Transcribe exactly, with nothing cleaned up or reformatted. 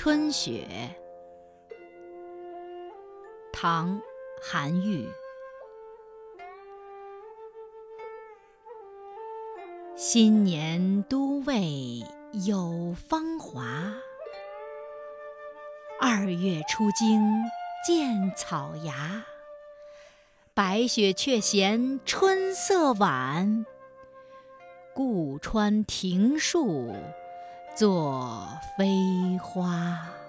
春雪，唐·韩愈。新年都尉有芳华，二月出京见草芽。白雪却嫌春色晚，故穿庭树作飞花。